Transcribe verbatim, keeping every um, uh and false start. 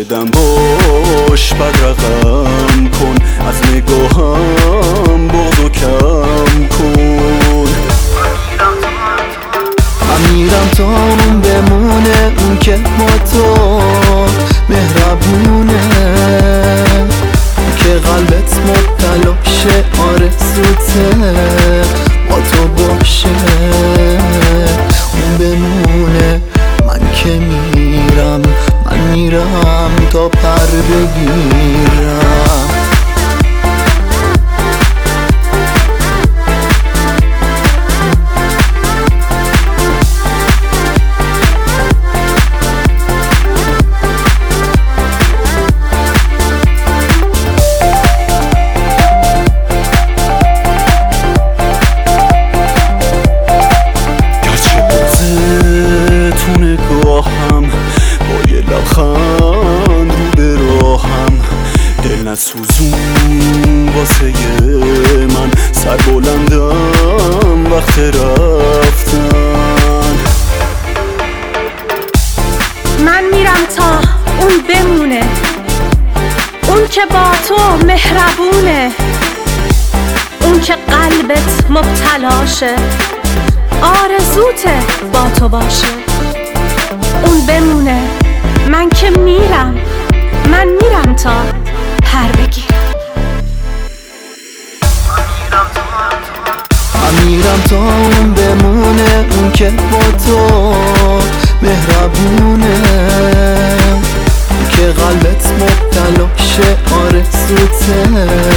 بدم باش بدرقم کن، از نگاهم بغضو کم کن. من میرم تا اون بمونه، اون که با تو مهربونه، که قلبت مبتلا شه آرزوته با تو باشه. اون بمونه، من که میرم، من میرم تا پر بگیرم. لبخند رو به راهم، دل نسوزون واسه من، سر بلندم وقت رفتن. من میرم تا اون بمونه، اون که با تو مهربونه، اون که قلبت مبتلاشه آرزوته با تو باشه. اون بمونه، من که میرم، من میرم تا پر بگیرم. من میرم تا اون بمونه، اون که با تو مهربونه، که قلبت مبتلا شه آرزوته